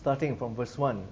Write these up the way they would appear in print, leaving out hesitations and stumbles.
starting from verse 1.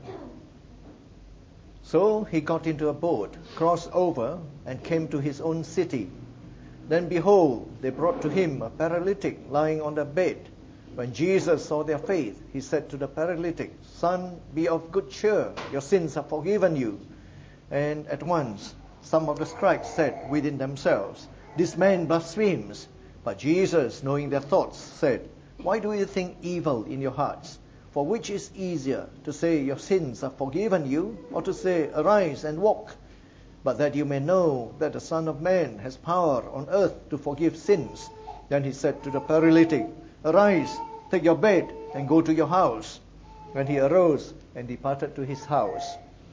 So he got into a boat, crossed over, and came to his own city. Then behold, they brought to him a paralytic lying on the bed. When Jesus saw their faith, he said to the paralytic, Son, be of good cheer, your sins are forgiven you. And at once some of the scribes said within themselves, This man blasphemes. But Jesus, knowing their thoughts, said, Why do you think evil in your hearts? For which is easier, to say your sins are forgiven you, or to say, Arise and walk? But that you may know that the Son of Man has power on earth to forgive sins. Then he said to the paralytic, Arise, take your bed, and go to your house. And he arose and departed to his house.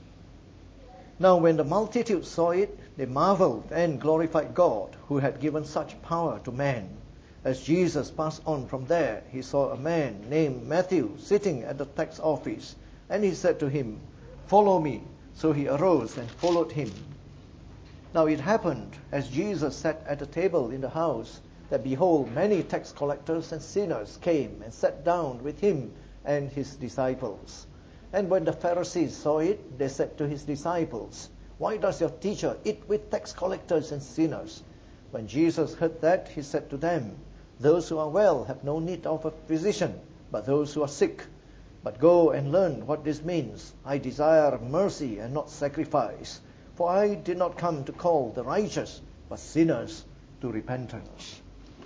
Now when the multitude saw it, they marveled and glorified God, who had given such power to man. As Jesus passed on from there, he saw a man named Matthew sitting at the tax office. And he said to him, Follow me. So he arose and followed him. Now it happened, as Jesus sat at the table in the house, that behold, many tax collectors and sinners came and sat down with him and his disciples. And when the Pharisees saw it, they said to his disciples, Why does your teacher eat with tax collectors and sinners? When Jesus heard that, he said to them, Those who are well have no need of a physician, but those who are sick. But go and learn what this means. I desire mercy and not sacrifice. For I did not come to call the righteous, but sinners to repentance.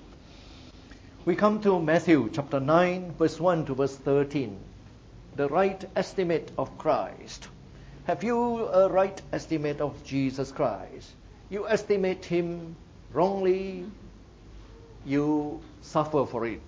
We come to Matthew chapter 9, verse 1 to verse 13. The right estimate of Christ. Have you a right estimate of Jesus Christ? You estimate him wrongly, you suffer for it.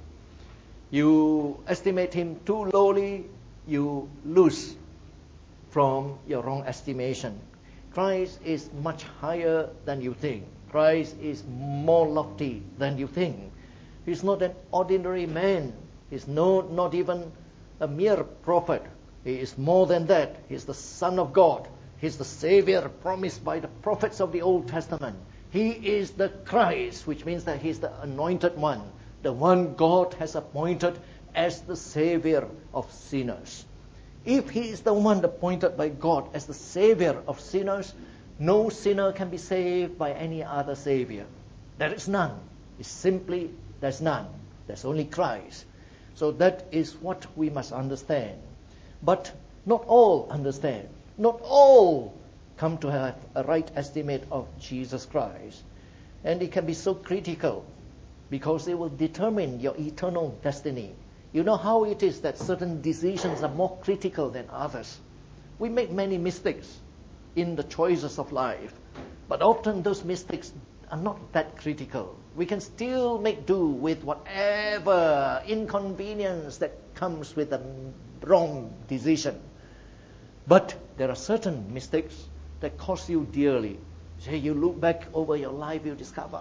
You estimate him too lowly, you lose from your wrong estimation. Christ is much higher than you think. Christ is more lofty than you think. He's not an ordinary man. He's not even a mere prophet. He is more than that. He's the Son of God. He's the Savior promised by the prophets of the Old Testament. He is the Christ, which means that he's the anointed one, the one God has appointed as the Savior of sinners. If he is the one appointed by God as the Savior of sinners, no sinner can be saved by any other Savior. There is none. It's simply, there's none. There's only Christ. So that is what we must understand. But not all understand. Not all come to have a right estimate of Jesus Christ. And it can be so critical because it will determine your eternal destiny. You know how it is that certain decisions are more critical than others. We make many mistakes in the choices of life, but often those mistakes are not that critical. We can still make do with whatever inconvenience that comes with a wrong decision. But there are certain mistakes that cost you dearly. Say you look back over your life, you discover,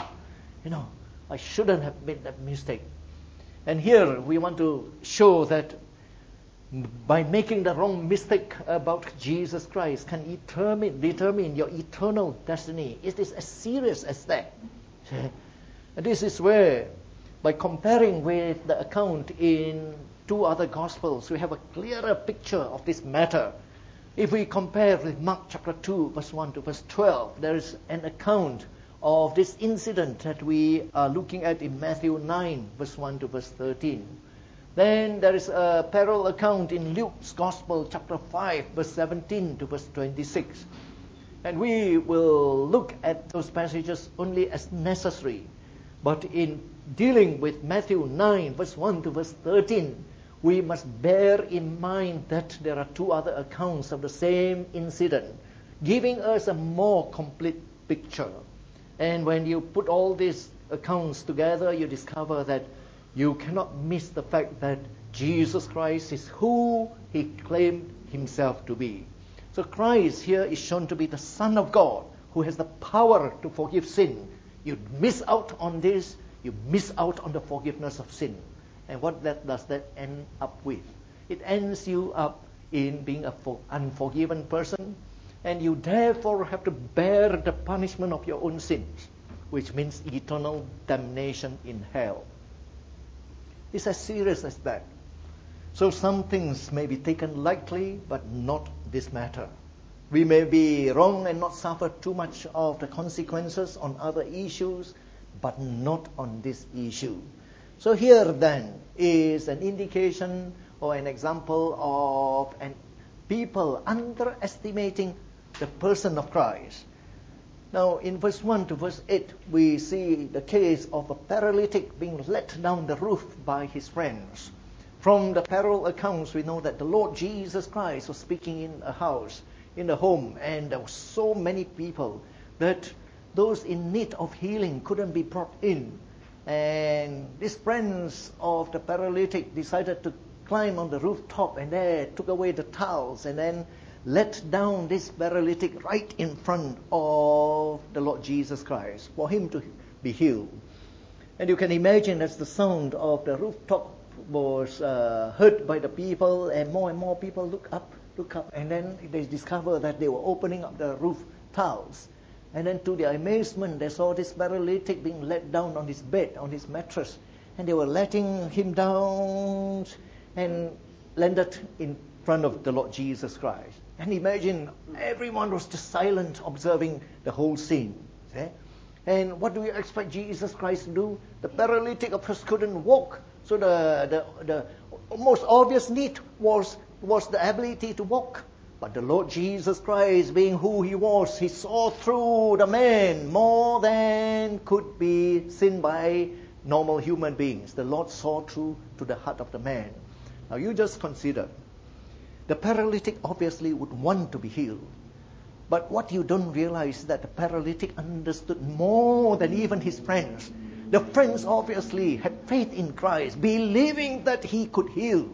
I shouldn't have made that mistake. And here we want to show that by making the wrong mistake about Jesus Christ can determine your eternal destiny. It is as serious as that. And this is where, by comparing with the account in two other Gospels, we have a clearer picture of this matter. If we compare with Mark chapter 2, verse 1 to verse 12, there is an account of this incident that we are looking at in Matthew 9, verse 1 to verse 13. Then there is a parallel account in Luke's Gospel, chapter 5, verse 17 to verse 26. And we will look at those passages only as necessary. But in dealing with Matthew 9, verse 1 to verse 13, we must bear in mind that there are two other accounts of the same incident, giving us a more complete picture. And when you put all these accounts together, you discover that you cannot miss the fact that Jesus Christ is who he claimed himself to be. So Christ here is shown to be the Son of God, who has the power to forgive sin. You miss out on this, you miss out on the forgiveness of sin. And what does that end up with? It ends you up in being an unforgiven person, and you therefore have to bear the punishment of your own sins, which means eternal damnation in hell. It's as serious as that. So some things may be taken lightly, but not this matter. We may be wrong and not suffer too much of the consequences on other issues, but not on this issue. So here then is an indication or an example of people underestimating the person of Christ. Now in verse 1 to verse 8, we see the case of a paralytic being let down the roof by his friends. From the parallel accounts, we know that the Lord Jesus Christ was speaking in a house, in a home, and there were so many people that those in need of healing couldn't be brought in. And these friends of the paralytic decided to climb on the rooftop, and there took away the towels and then let down this paralytic right in front of the Lord Jesus Christ for him to be healed. And you can imagine as the sound of the rooftop was heard by the people, and more people look up, and then they discover that they were opening up the roof tiles. And then to their amazement, they saw this paralytic being let down on his bed, on his mattress, and they were letting him down and landed in front of the Lord Jesus Christ. And imagine everyone was just silent, observing the whole scene. See? And what do you expect Jesus Christ to do? The paralytic, of course, couldn't walk. So the most obvious need was the ability to walk. But the Lord Jesus Christ, being who he was, he saw through the man more than could be seen by normal human beings. The Lord saw through to the heart of the man. Now you just consider, the paralytic obviously would want to be healed. But what you don't realize is that the paralytic understood more than even his friends. The friends obviously had faith in Christ, believing that he could heal.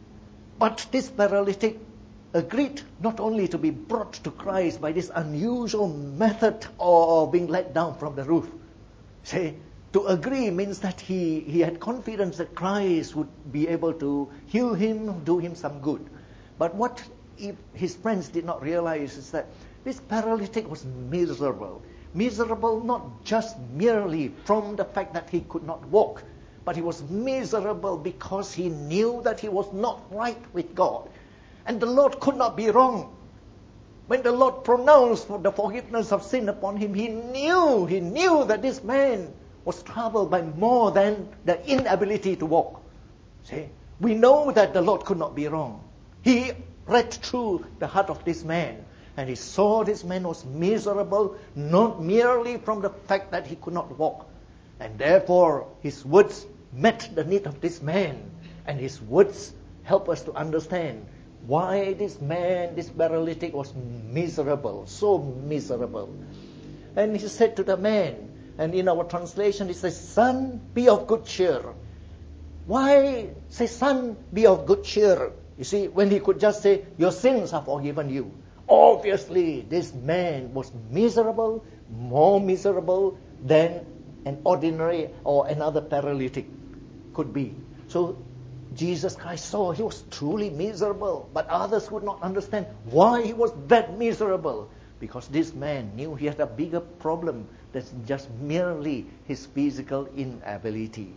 But this paralytic agreed not only to be brought to Christ by this unusual method of being let down from the roof. See, to agree means that he had confidence that Christ would be able to heal him, do him some good. But what if his friends did not realize is that this paralytic was miserable. Miserable not just merely from the fact that he could not walk, but he was miserable because he knew that he was not right with God. And the Lord could not be wrong. When the Lord pronounced for the forgiveness of sin upon him, he knew that this man was troubled by more than the inability to walk. See, we know that the Lord could not be wrong. He read through the heart of this man, and he saw this man was miserable, not merely from the fact that he could not walk. And therefore, his words met the need of this man, and his words help us to understand why this man, this paralytic, was miserable, so miserable. And he said to the man, and in our translation it says, "Son, be of good cheer." Why say, "Son, be of good cheer"? You see, when he could just say, "Your sins are forgiven you." Obviously, this man was miserable, more miserable than an ordinary or another paralytic could be. So Jesus Christ saw he was truly miserable, but others would not understand why he was that miserable, because this man knew he had a bigger problem than just merely his physical inability.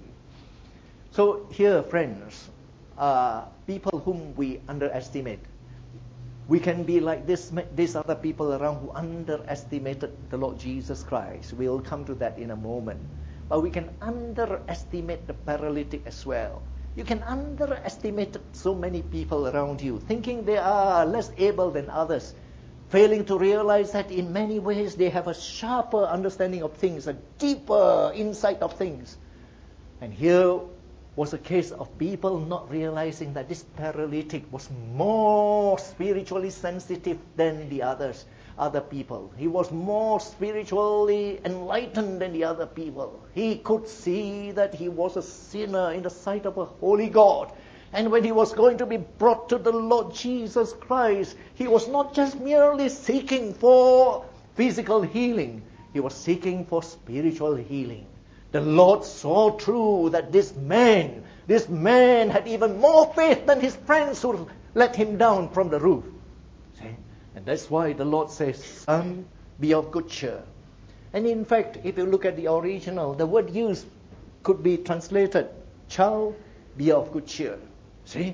So here, friends, people whom we underestimate. We can be like these other people around who underestimated the Lord Jesus Christ. We'll come to that in a moment. But we can underestimate the paralytic as well. You can underestimate so many people around you, thinking they are less able than others, failing to realize that in many ways they have a sharper understanding of things, a deeper insight of things. And here was a case of people not realizing that this paralytic was more spiritually sensitive than the other people. He was more spiritually enlightened than the other people. He could see that he was a sinner in the sight of a holy God. And when he was going to be brought to the Lord Jesus Christ, he was not just merely seeking for physical healing. He was seeking for spiritual healing. The Lord saw through that this man had even more faith than his friends who let him down from the roof. See? And that's why the Lord says, "Son, be of good cheer." And in fact, if you look at the original, the word used could be translated, "Child, be of good cheer." See?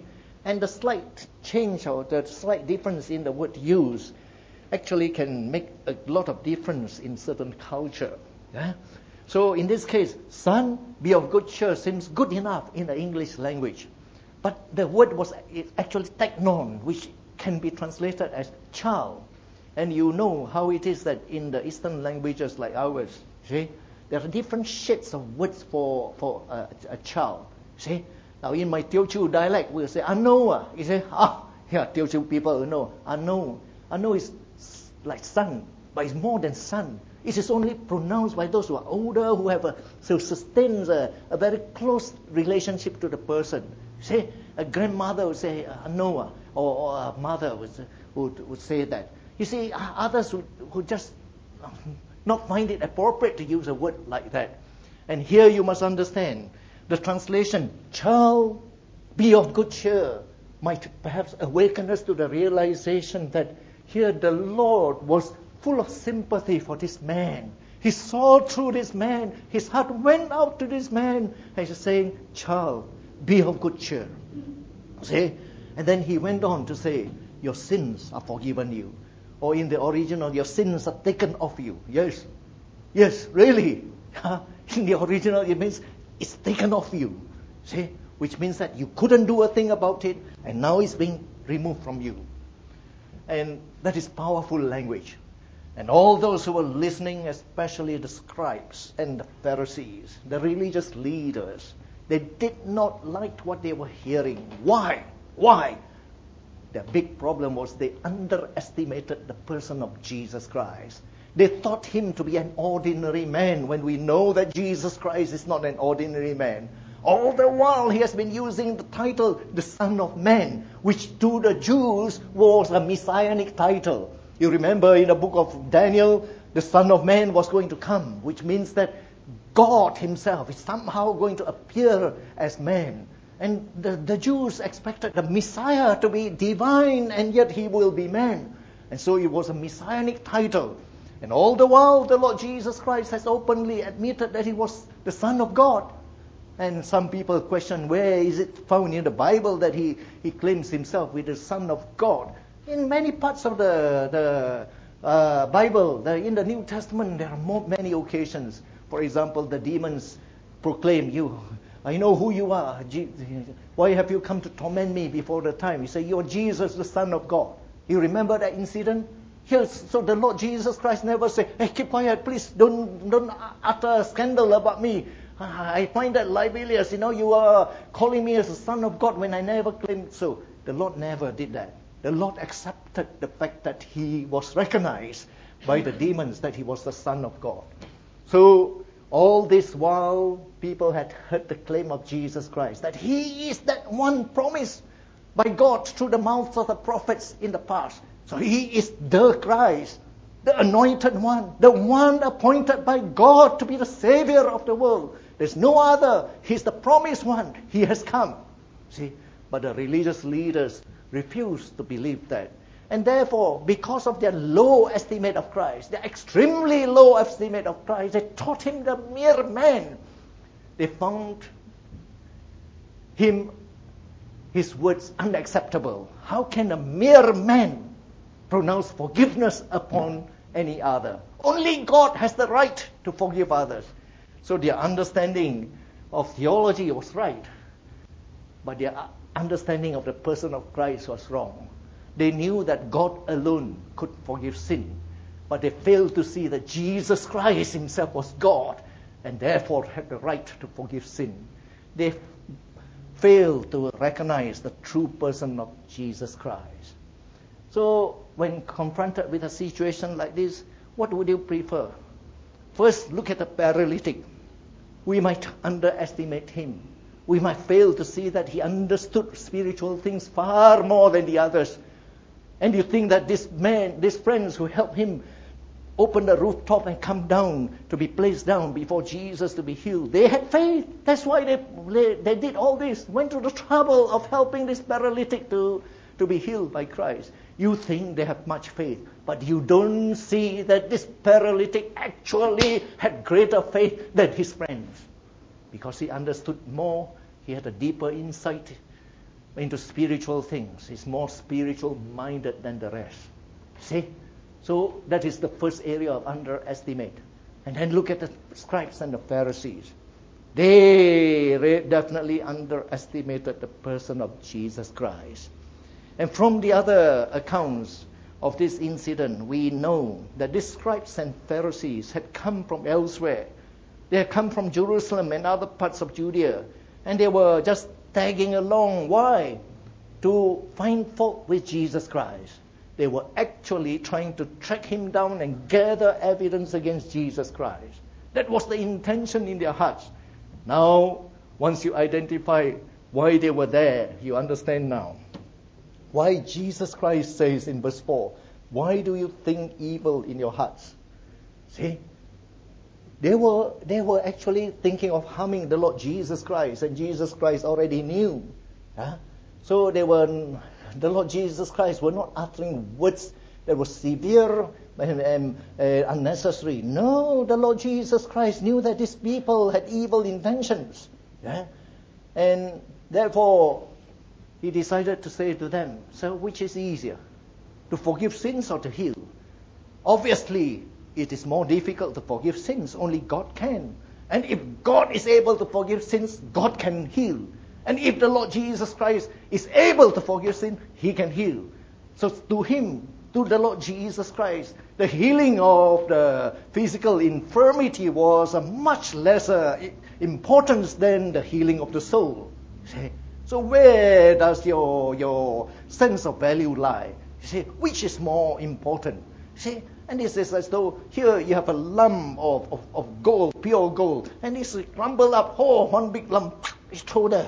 And the slight change or the slight difference in the word used actually can make a lot of difference in certain culture. Yeah? So in this case, son, be of good cheer seems good enough in the English language. But the word was actually teknon, which can be translated as child. And you know how it is that in the Eastern languages like ours, see, there are different shades of words for a child. See, now in my Teochew dialect, we'll say ano. You say, here Teochew people know ano. Ano is like son, but it's more than son. It is only pronounced by those who are older, who have sustains a very close relationship to the person. See, a grandmother would say ano, or a mother would say that. You see, others who just not find it appropriate to use a word like that. And here you must understand, the translation, child, be of good cheer, might perhaps awaken us to the realization that here the Lord was full of sympathy for this man. He saw through this man. His heart went out to this man. And he's saying, child, be of good cheer. See? And then he went on to say, your sins are forgiven you. Or in the original, your sins are taken off you. Yes. Yes, really. In the original, it means it's taken off you. See? Which means that you couldn't do a thing about it, and now it's being removed from you. And that is powerful language. And all those who were listening, especially the scribes and the Pharisees, the religious leaders, they did not like what they were hearing. Why? Why? Their big problem was they underestimated the person of Jesus Christ. They thought him to be an ordinary man, when we know that Jesus Christ is not an ordinary man. All the while he has been using the title, the Son of Man, which to the Jews was a messianic title. You remember in the book of Daniel, the Son of Man was going to come, which means that God himself is somehow going to appear as man. And the Jews expected the Messiah to be divine, and yet he will be man. And so it was a messianic title. And all the while, the Lord Jesus Christ has openly admitted that he was the Son of God. And some people question, where is it found in the Bible that he claims himself with the Son of God? In many parts of the Bible, in the New Testament, there are many occasions. For example, the demons proclaim, I know who you are. Why have you come to torment me before the time? You say, you're Jesus, the Son of God. You remember that incident? Yes. So the Lord Jesus Christ never said, hey, keep quiet, please, don't utter a scandal about me. I find that libelious. You are calling me as the Son of God when I never claimed so. The Lord never did that. The Lord accepted the fact that he was recognized by the demons that he was the Son of God. So all this while, people had heard the claim of Jesus Christ, that he is that one promised by God through the mouths of the prophets in the past. So he is the Christ, the anointed one, the one appointed by God to be the Savior of the world. There's no other. He's the promised one. He has come. See, but the religious leaders refused to believe that. And therefore, because of their low estimate of Christ, their extremely low estimate of Christ, they taught him the mere man. They found his words unacceptable. How can a mere man pronounce forgiveness upon any other? Only God has the right to forgive others. So their understanding of theology was right, but their understanding of the person of Christ was wrong. They knew that God alone could forgive sin, but they failed to see that Jesus Christ himself was God and therefore had the right to forgive sin. They failed to recognize the true person of Jesus Christ. So when confronted with a situation like this, what would you prefer? First, look at the paralytic. We might underestimate him. We might fail to see that he understood spiritual things far more than the others. And you think that these friends who helped him open the rooftop and come down to be placed down before Jesus to be healed, they had faith. That's why they did all this, went to the trouble of helping this paralytic to be healed by Christ. You think they have much faith, but you don't see that this paralytic actually had greater faith than his friends. Because he understood more, he had a deeper insight into spiritual things. He's more spiritual minded than the rest. See? So that is the first area of underestimate. And then look at the scribes and the Pharisees. They definitely underestimated the person of Jesus Christ. And from the other accounts of this incident, we know that these scribes and Pharisees had come from elsewhere. They had come from Jerusalem and other parts of Judea. And they were just tagging along. Why? To find fault with Jesus Christ. They were actually trying to track him down and gather evidence against Jesus Christ. That was the intention in their hearts. Now, once you identify why they were there, you understand now. Why Jesus Christ says in verse 4, why do you think evil in your hearts? See? They were actually thinking of harming the Lord Jesus Christ, and Jesus Christ already knew. So the Lord Jesus Christ were not uttering words that were severe and unnecessary. No, the Lord Jesus Christ knew that these people had evil intentions. And therefore, he decided to say to them, so which is easier, to forgive sins or to heal? Obviously, it is more difficult to forgive sins. Only God can. And if God is able to forgive sins, God can heal. And if the Lord Jesus Christ is able to forgive sin, he can heal. So to him, to the Lord Jesus Christ, the healing of the physical infirmity was a much lesser importance than the healing of the soul. See? So where does your sense of value lie? See, which is more important? See? And this is as though here you have a lump of gold, pure gold, and it's crumbled up, one big lump, it's thrown there.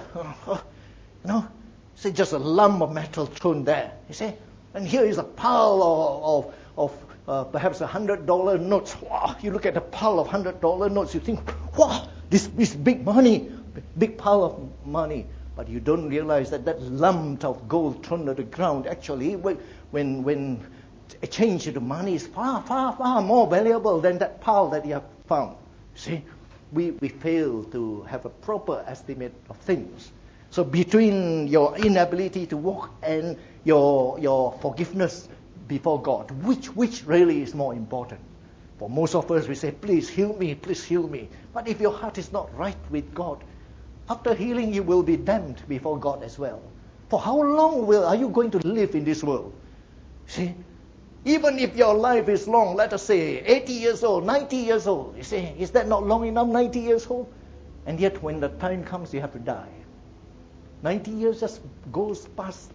See, just a lump of metal thrown there, you see. And here is a pile of perhaps $100 notes. Wow, you look at the pile of $100 notes, you think, wow, this big money, big pile of money. But you don't realize that lump of gold thrown to the ground, actually, when change to money is far, far, far more valuable than that pile that you have found. See, we fail to have a proper estimate of things. So between your inability to walk and your forgiveness before God, which really is more important? For most of us, we say, please heal me, please heal me. But if your heart is not right with God, after healing you will be damned before God as well. For how long are you going to live in this world? See? Even if your life is long, let us say 80 years old, 90 years old, you say, is that not long enough, 90 years old? And yet when the time comes, you have to die. 90 years just goes past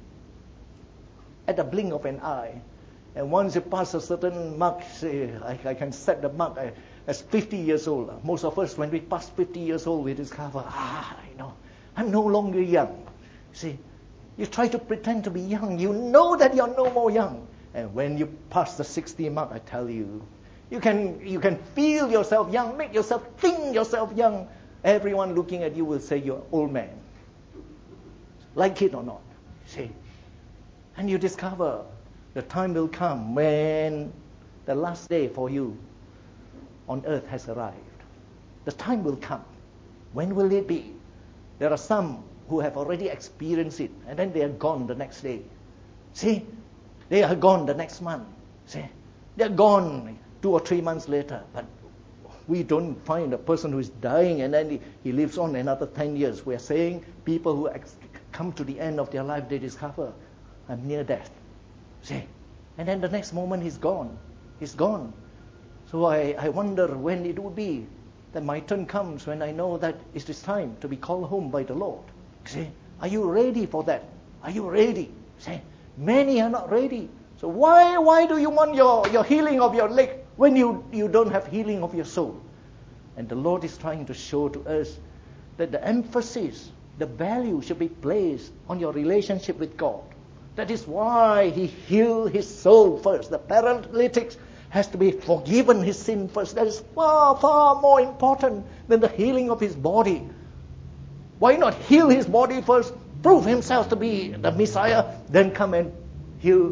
at the blink of an eye. And once you pass a certain mark, say, I can set the mark as 50 years old. Most of us, when we pass 50 years old, we discover, I'm no longer young. See, you try to pretend to be young. You know that you're no more young. And when you pass the 60 mark, I tell you, you can feel yourself young, make yourself think yourself young. Everyone looking at you will say you're an old man. Like it or not, see. And you discover the time will come when the last day for you on earth has arrived. The time will come. When will it be? There are some who have already experienced it, and then they are gone the next day. See? They are gone the next month. See? They are gone 2 or 3 months later. But we don't find a person who is dying and then he lives on another 10 years. We are saying people who come to the end of their life, they discover, I'm near death. See? And then the next moment he's gone. He's gone. So I wonder when it will be that my turn comes, when I know that it is time to be called home by the Lord. See? Are you ready for that? Are you ready? See? Many are not ready. So why do you want your healing of your leg when you don't have healing of your soul? And the Lord is trying to show to us that the emphasis, the value should be placed on your relationship with God. That is why he healed his soul first. The paralytic has to be forgiven his sin first. That is far, far more important than the healing of his body. Why not heal his body first, prove himself to be the Messiah, then come and heal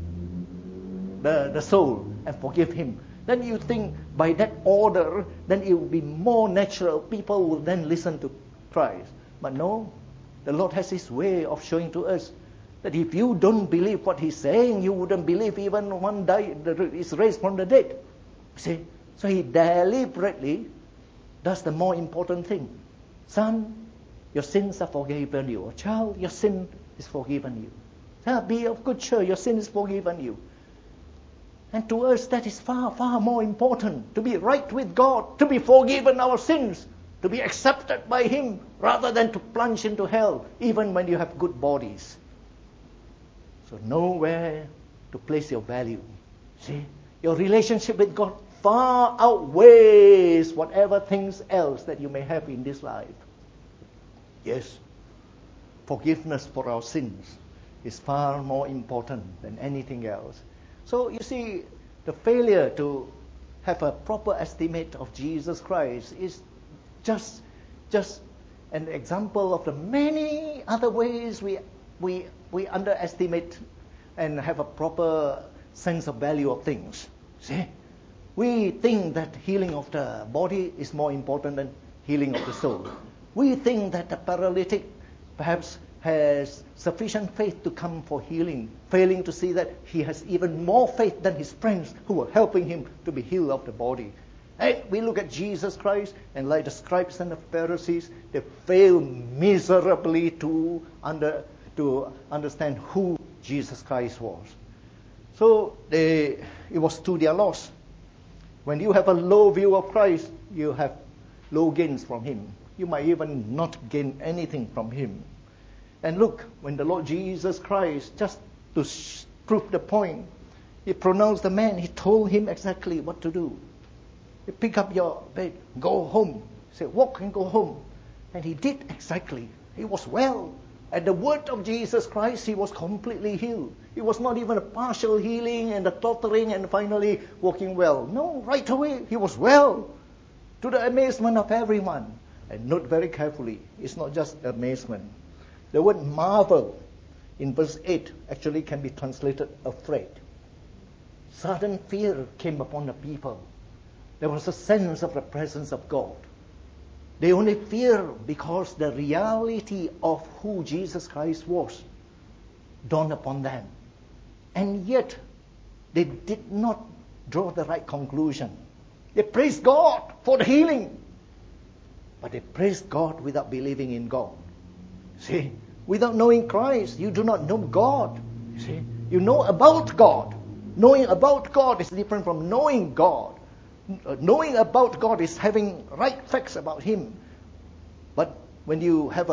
the soul and forgive him? Then you think by that order, then it will be more natural. People will then listen to Christ. But no, the Lord has His way of showing to us that if you don't believe what He's saying, you wouldn't believe even one is raised from the dead. See? So He deliberately does the more important thing. Son, your sins are forgiven you. Or child, your sin is forgiven you. Be of good cheer, your sin is forgiven you. And to us that is far, far more important. To be right with God, to be forgiven our sins, to be accepted by Him, rather than to plunge into hell, even when you have good bodies. So know where to place your value. See, your relationship with God far outweighs whatever things else that you may have in this life. Yes, forgiveness for our sins is far more important than anything else. So you see, the failure to have a proper estimate of Jesus Christ is just an example of the many other ways we underestimate and have a proper sense of value of things. See? We think that healing of the body is more important than healing of the soul. We think that the paralytic perhaps has sufficient faith to come for healing, failing to see that he has even more faith than his friends who were helping him to be healed of the body. And we look at Jesus Christ, and like the scribes and the Pharisees, they fail miserably to understand who Jesus Christ was. So it was to their loss. When you have a low view of Christ, you have low gains from Him. You might even not gain anything from Him. And look, when the Lord Jesus Christ, just to prove the point, He pronounced the man, He told him exactly what to do. You pick up your bed, go home. He said, walk and go home. And he did exactly. He was well. At the word of Jesus Christ, he was completely healed. It was not even a partial healing and a tottering and finally walking well. No, right away, he was well. To the amazement of everyone. And note very carefully, it's not just amazement. The word marvel in verse 8 actually can be translated afraid. Sudden fear came upon the people. There was a sense of the presence of God. They only fear because the reality of who Jesus Christ was dawned upon them. And yet, they did not draw the right conclusion. They praised God for the healing, but they praised God without believing in God. See, without knowing Christ, you do not know God. See, you know about God. Knowing about God is different from knowing God. Knowing about God is having right facts about Him. But when you have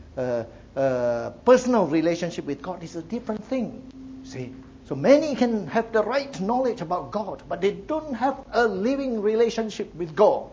a personal relationship with God, it's a different thing. See, so many can have the right knowledge about God, but they don't have a living relationship with God.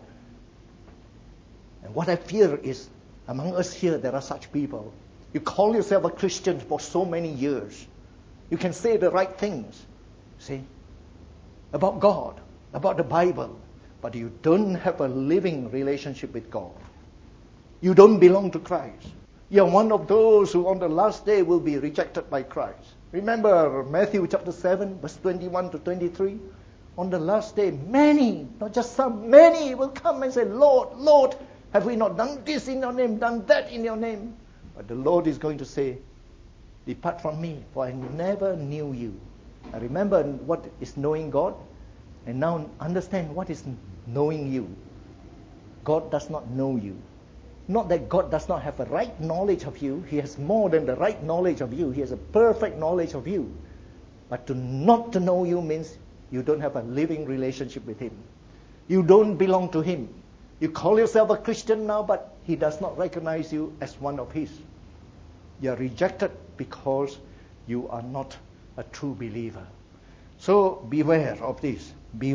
And what I fear is, among us here, there are such people. You call yourself a Christian for so many years. You can say the right things, see, about God, about the Bible, but you don't have a living relationship with God. You don't belong to Christ. You're one of those who on the last day will be rejected by Christ. Remember Matthew chapter 7, verse 21 to 23? On the last day, many, not just some, many will come and say, Lord, Lord, have we not done this in your name, done that in your name? But the Lord is going to say, depart from me, for I never knew you. I remember what is knowing God, and now understand what is knowing you. God does not know you. Not that God does not have a right knowledge of you. He has more than the right knowledge of you. He has a perfect knowledge of you. But not to know you means you don't have a living relationship with Him. You don't belong to Him. You call yourself a Christian now, but He does not recognize you as one of His. You are rejected because you are not a true believer. So beware of this.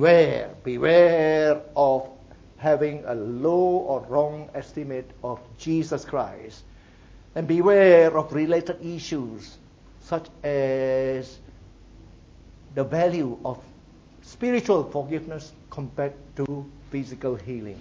Beware of having a low or wrong estimate of Jesus Christ. And beware of related issues such as the value of spiritual forgiveness compared to physical healing.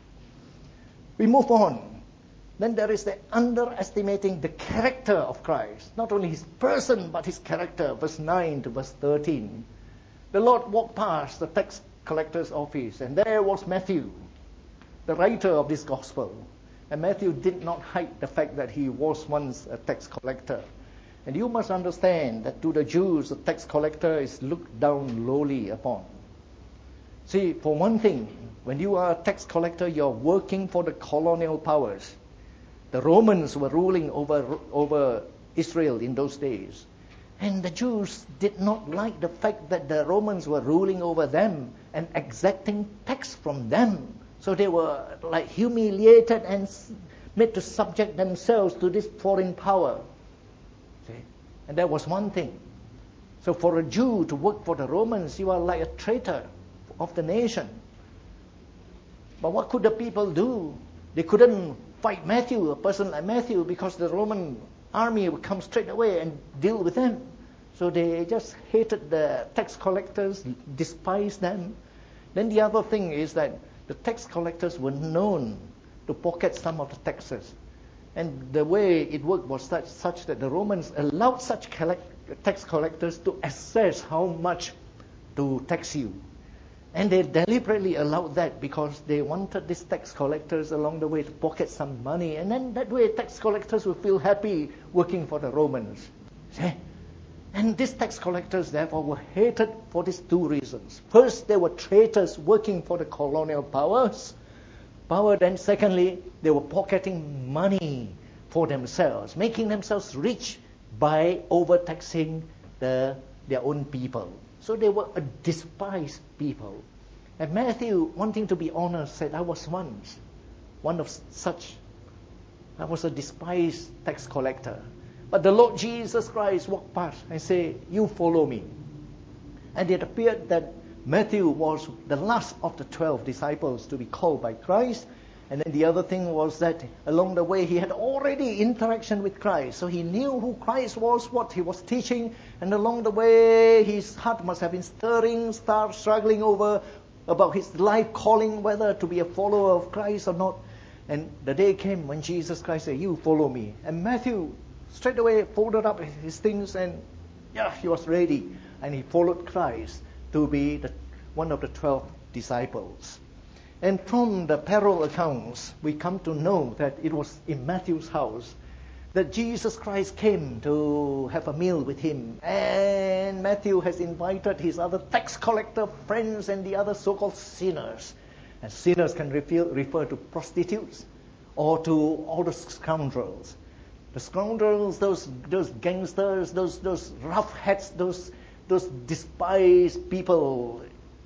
We move on. Then there is the underestimating the character of Christ. Not only His person, but His character. Verse 9 to verse 13. The Lord walked past the tax collector's office, and there was Matthew, the writer of this gospel. And Matthew did not hide the fact that he was once a tax collector. And you must understand that to the Jews, a tax collector is looked down lowly upon. See, for one thing, when you are a tax collector, you're working for the colonial powers. The Romans were ruling over Israel in those days. And the Jews did not like the fact that the Romans were ruling over them and exacting tax from them. So they were like humiliated and made to subject themselves to this foreign power. See? And that was one thing. So for a Jew to work for the Romans, you are like a traitor of the nation. But what could the people do? They couldn't fight Matthew, a person like Matthew, because the Roman army would come straight away and deal with them. So they just hated the tax collectors, despised them. Then the other thing is that the tax collectors were known to pocket some of the taxes. And the way it worked was such that the Romans allowed such tax collectors to assess how much to tax you. And they deliberately allowed that because they wanted these tax collectors along the way to pocket some money. And then that way tax collectors would feel happy working for the Romans. See? And these tax collectors, therefore, were hated for these two reasons. First, they were traitors working for the colonial powers. Then secondly, they were pocketing money for themselves, making themselves rich by overtaxing their own people. So they were a despised people. And Matthew, wanting to be honest, said, I was once one of such. I was a despised tax collector. But the Lord Jesus Christ walked past and said, you follow me. And it appeared that Matthew was the last of the 12 disciples to be called by Christ. And then the other thing was that along the way he had already interaction with Christ. So he knew who Christ was, what he was teaching. And along the way his heart must have been struggling over about his life calling, whether to be a follower of Christ or not. And the day came when Jesus Christ said, you follow me. And Matthew straight away folded up his things and he was ready. And he followed Christ to be one of the 12 disciples. And from the parallel accounts, we come to know that it was in Matthew's house that Jesus Christ came to have a meal with him. And Matthew has invited his other tax collector friends and the other so-called sinners. And sinners can refer to prostitutes or to all the scoundrels. The scoundrels, those gangsters, those roughheads, those despised people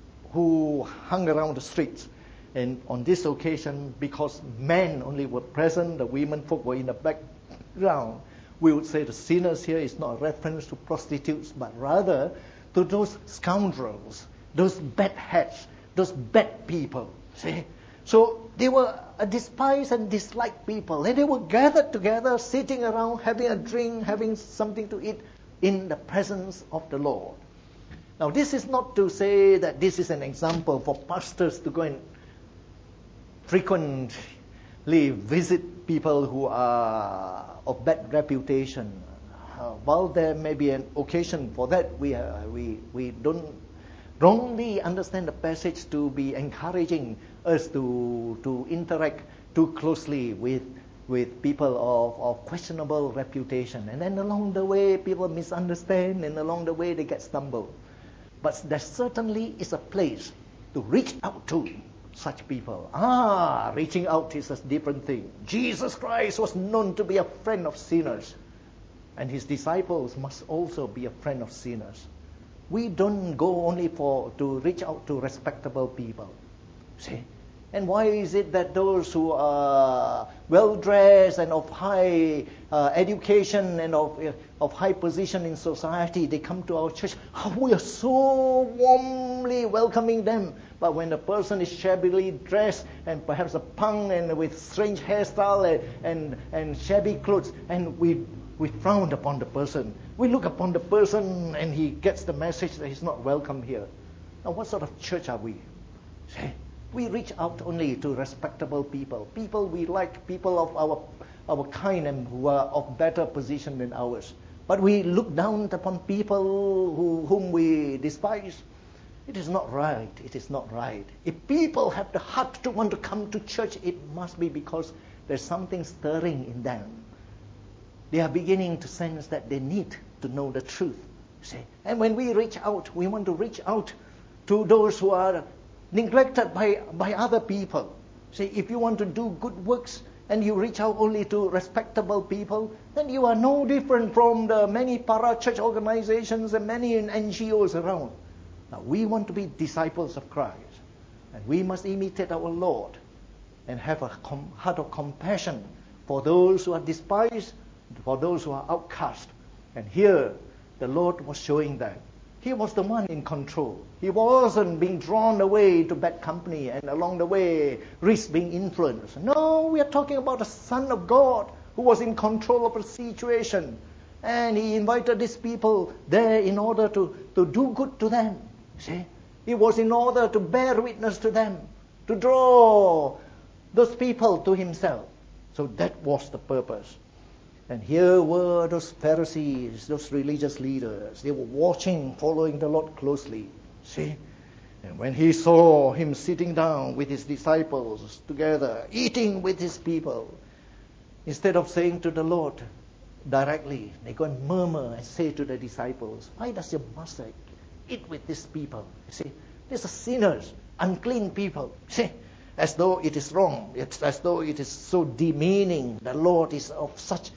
who hung around the streets. And on this occasion, because men only were present, the women folk were in the background, we would say the sinners here is not a reference to prostitutes, but rather to those scoundrels, those bad heads, those bad people. See? So they were a despised and disliked people. And they were gathered together, sitting around, having a drink, having something to eat in the presence of the Lord. Now, this is not to say that this is an example for pastors to go and frequently visit people who are of bad reputation. While there may be an occasion for that, we don't wrongly understand the passage to be encouraging us to interact too closely with people of questionable reputation. And then along the way, people misunderstand, and along the way, they get stumbled. But there certainly is a place to reach out to such people. Reaching out is a different thing. Jesus Christ was known to be a friend of sinners. And his disciples must also be a friend of sinners. We don't go only to reach out to respectable people. See? And why is it that those who are well-dressed and of high education and of high position in society, they come to our church, we are so warmly welcoming them. But when a person is shabbily dressed and perhaps a punk and with strange hairstyle and shabby clothes, and we frown upon the person. We look upon the person and he gets the message that he's not welcome here. Now, what sort of church are we? See? We reach out only to respectable people. People we like, people of our kind and who are of better position than ours. But we look down upon people whom we despise. It is not right. It is not right. If people have the heart to want to come to church, it must be because there's something stirring in them. They are beginning to sense that they need to know the truth. See? And when we reach out, we want to reach out to those who are neglected by other people. See, if you want to do good works and you reach out only to respectable people, then you are no different from the many para-church organizations and many NGOs around. Now, we want to be disciples of Christ, and we must imitate our Lord and have a heart of compassion for those who are despised, for those who are outcast. And here, the Lord was showing that. He was the one in control. He wasn't being drawn away to bad company and along the way risk being influenced. No, we are talking about the Son of God who was in control of the situation. And he invited these people there in order to do good to them. See? It was in order to bear witness to them, to draw those people to himself. So that was the purpose. And here were those Pharisees, those religious leaders. They were watching, following the Lord closely. See? And when he saw him sitting down with his disciples together, eating with his people, instead of saying to the Lord directly, they go and murmur and say to the disciples, why does your master eat with these people? You see, these are sinners, unclean people. See? As though it is wrong. It's as though it is so demeaning. The Lord is of such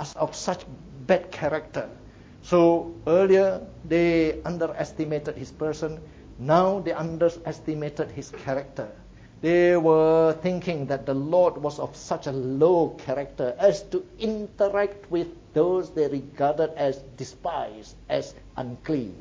bad character. So earlier they underestimated his person. Now they underestimated his character. They were thinking that the Lord was of such a low character as to interact with those they regarded as despised, as unclean.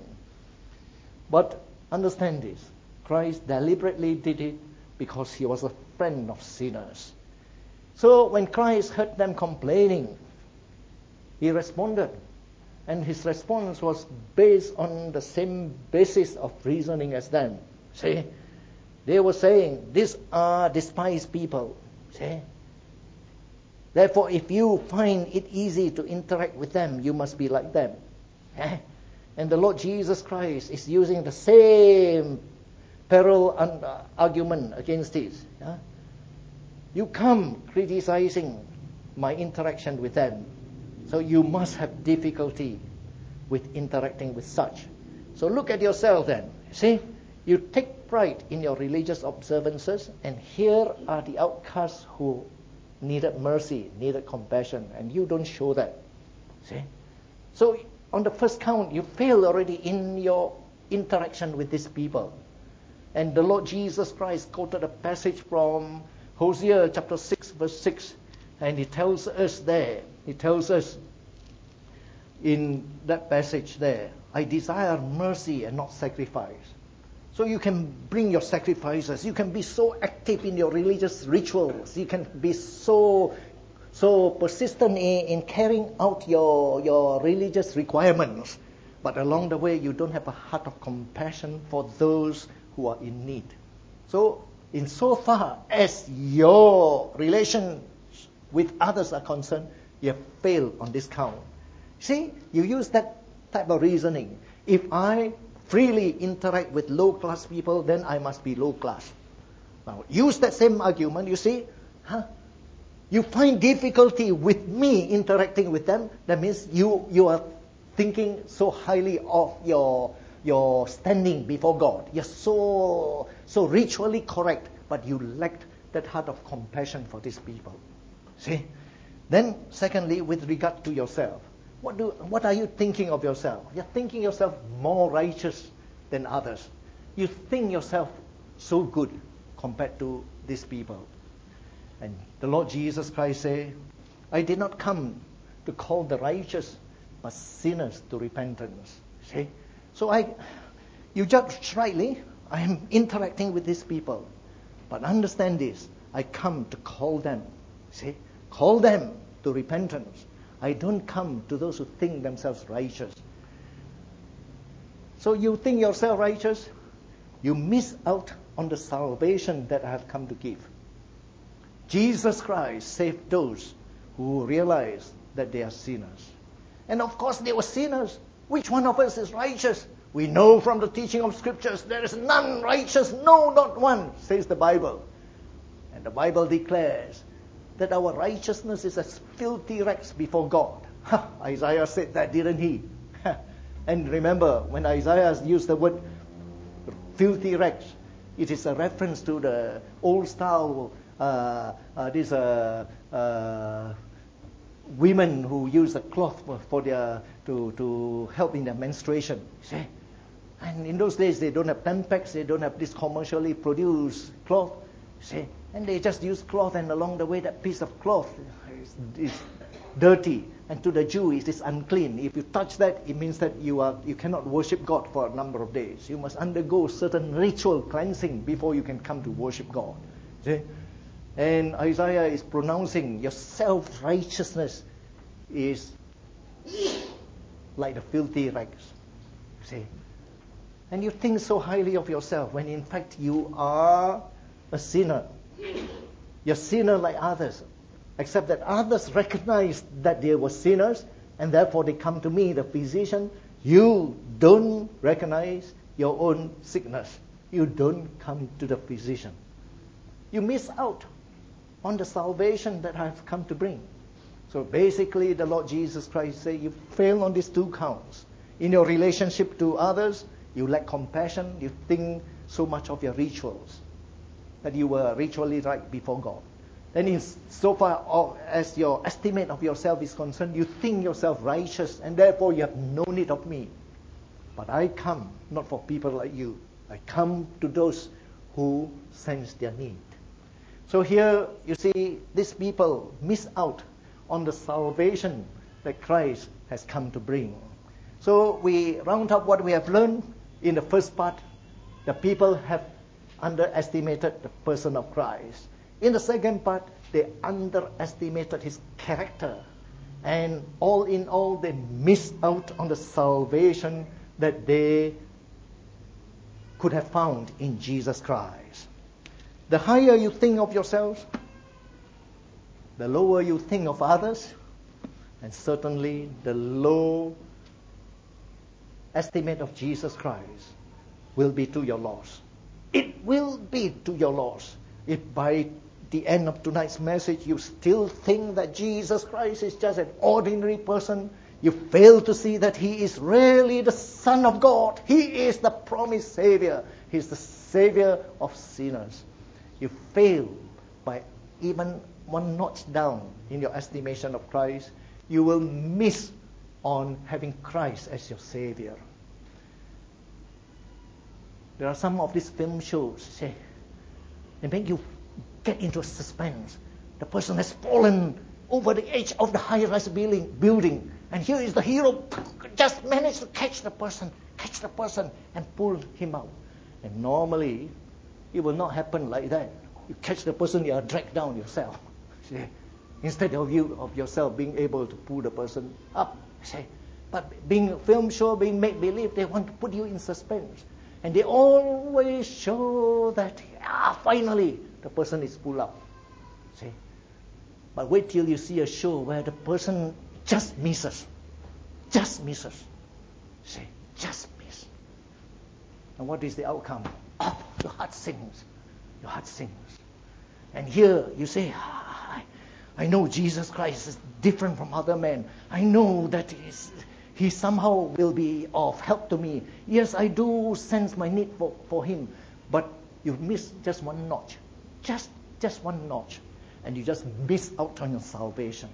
But understand this, Christ deliberately did it because he was a friend of sinners. So when Christ heard them complaining, he responded. And his response was based on the same basis of reasoning as them. See? They were saying, these are despised people. See? Therefore, if you find it easy to interact with them, you must be like them. And the Lord Jesus Christ is using the same parallel argument against this. You come criticizing my interaction with them. So you must have difficulty with interacting with such. So look at yourself then. See, you take pride in your religious observances, and here are the outcasts who needed mercy, needed compassion, and you don't show that. See? So on the first count, you fail already in your interaction with these people. And the Lord Jesus Christ quoted a passage from Hosea chapter 6, verse 6, and he tells us in that passage there, I desire mercy and not sacrifice. So you can bring your sacrifices. You can be so active in your religious rituals. You can be so persistent in carrying out your religious requirements. But along the way, you don't have a heart of compassion for those who are in need. So insofar as your relations with others are concerned, you have failed on this count. See, you use that type of reasoning. If I freely interact with low-class people, then I must be low-class. Now, use that same argument, you see. You find difficulty with me interacting with them, that means you are thinking so highly of your standing before God. You're so ritually correct, but you lack that heart of compassion for these people. See? Then, secondly, with regard to yourself, what are you thinking of yourself? You're thinking yourself more righteous than others. You think yourself so good compared to these people. And the Lord Jesus Christ said, I did not come to call the righteous, but sinners to repentance. See? So you judge rightly. I am interacting with these people. But understand this, I come to call them. See? Call them to repentance. I don't come to those who think themselves righteous. So you think yourself righteous, you miss out on the salvation that I have come to give. Jesus Christ saved those who realize that they are sinners. And of course they were sinners. Which one of us is righteous? We know from the teaching of Scriptures, there is none righteous, no, not one, says the Bible. And the Bible declares that our righteousness is as filthy rags before God. Isaiah said that, didn't he? And remember, when Isaiah used the word filthy rags, it is a reference to the old style, women who use the cloth for their to help in their menstruation. See? And in those days, they don't have Tampax, they don't have this commercially produced cloth. See? And they just use cloth, and along the way, that piece of cloth is dirty. And to the Jew, it is unclean. If you touch that, it means that you cannot worship God for a number of days. You must undergo certain ritual cleansing before you can come to worship God. See? And Isaiah is pronouncing your self-righteousness is like the filthy rags. See? And you think so highly of yourself when in fact you are a sinner. You're a sinner like others, except that others recognize that they were sinners and therefore they come to me, the physician. You don't recognize your own sickness. You don't come to the physician. You miss out on the salvation that I've come to bring. So basically, the Lord Jesus Christ said, you fail on these two counts. In your relationship to others, you lack compassion. You think so much of your rituals, that you were ritually right before God. Then in so far as your estimate of yourself is concerned, you think yourself righteous, and therefore you have no need of me. But I come not for people like you. I come to those who sense their need. So here, you see, these people miss out on the salvation that Christ has come to bring. So we round up what we have learned in the first part. The people have underestimated the person of Christ. In the second part, they underestimated his character. And all in all, they missed out on the salvation that they could have found in Jesus Christ. The higher you think of yourselves, the lower you think of others, and certainly the low estimate of Jesus Christ will be to your loss. It will be to your loss if by the end of tonight's message you still think that Jesus Christ is just an ordinary person. You fail to see that he is really the Son of God. He is the promised Savior. He is the Savior of sinners. You fail by even one notch down in your estimation of Christ. You will miss on having Christ as your Savior. There are some of these film shows, say, they make you get into suspense. The person has fallen over the edge of the high-rise building, and here is the hero, just managed to catch the person, and pull him out. And normally, it will not happen like that. You catch the person, you are dragged down yourself. See? Instead of yourself being able to pull the person up. See? But being a film show, being make-believe, they want to put you in suspense. And they always show that, finally, the person is pulled up. See? But wait till you see a show where the person just misses. See? Just miss. And what is the outcome? Oh, your heart sings. And here you say, I know Jesus Christ is different from other men. I know that he somehow will be of help to me. Yes, I do sense my need for him. But you miss just one notch. Just one notch. And you just miss out on your salvation.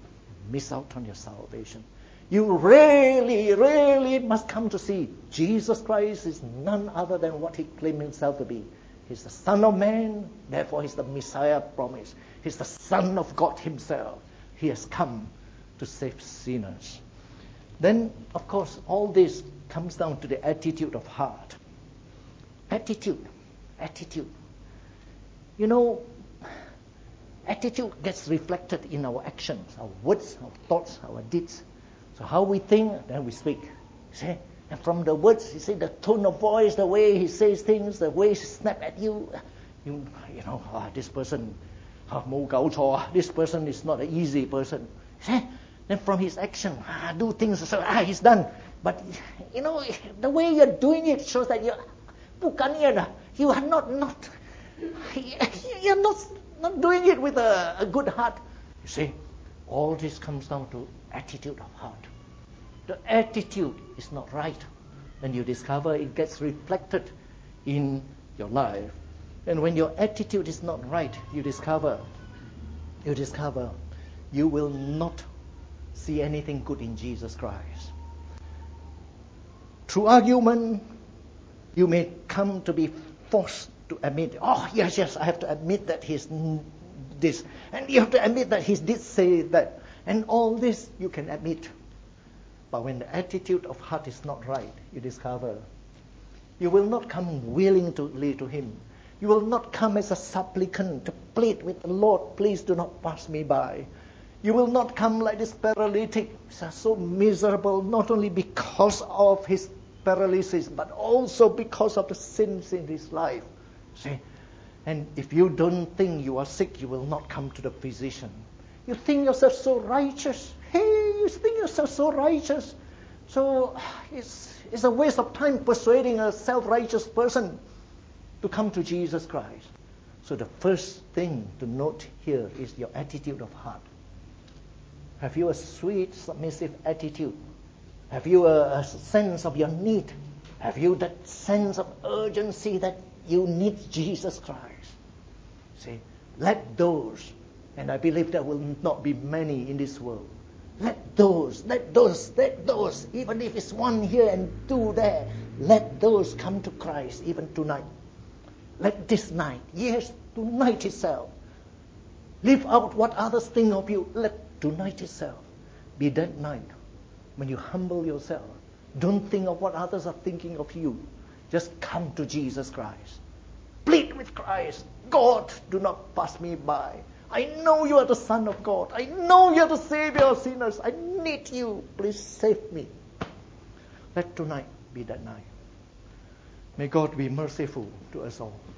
You really must come to see Jesus Christ is none other than what he claimed himself to be. He's the Son of Man, therefore he's the Messiah promised. He's the Son of God himself. He has come to save sinners. Then, of course, all this comes down to the attitude of heart. Attitude. You know, attitude gets reflected in our actions, our words, our thoughts, our deeds. So how we think, then we speak. See? And from the words, you see, the tone of voice, the way he says things, the way he snaps at you, this person, this person is not an easy person. See? Then from his action, do things, so he's done. But, the way you're doing it shows that you are not You're not doing it with a good heart. You see, all this comes down to attitude of heart. The attitude is not right. And you discover it gets reflected in your life. And when your attitude is not right, you discover you will not see anything good in Jesus Christ. Through argument, you may come to be forced to admit, oh, yes, I have to admit that he's this. And you have to admit that he did say that. And all this you can admit. But when the attitude of heart is not right, you discover you will not come willingly to him. You will not come as a supplicant to plead with the Lord, please do not pass me by. You will not come like this paralytic, so miserable, not only because of his paralysis, but also because of the sins in his life. See? And if you don't think you are sick, you will not come to the physician. You think yourself so righteous. Hey, you think yourself so righteous. So it's a waste of time persuading a self-righteous person to come to Jesus Christ. So the first thing to note here is your attitude of heart. Have you a sweet, submissive attitude? Have you a sense of your need? Have you that sense of urgency that you need Jesus Christ? See, let those, and I believe there will not be many in this world, let those, even if it's one here and two there, let those come to Christ even tonight. Let this night, yes, tonight itself, leave out what others think of you. Let tonight itself be that night when you humble yourself. Don't think of what others are thinking of you. Just come to Jesus Christ. Plead with Christ. God, do not pass me by. I know you are the Son of God. I know you are the Savior of sinners. I need you. Please save me. Let tonight be that night. May God be merciful to us all.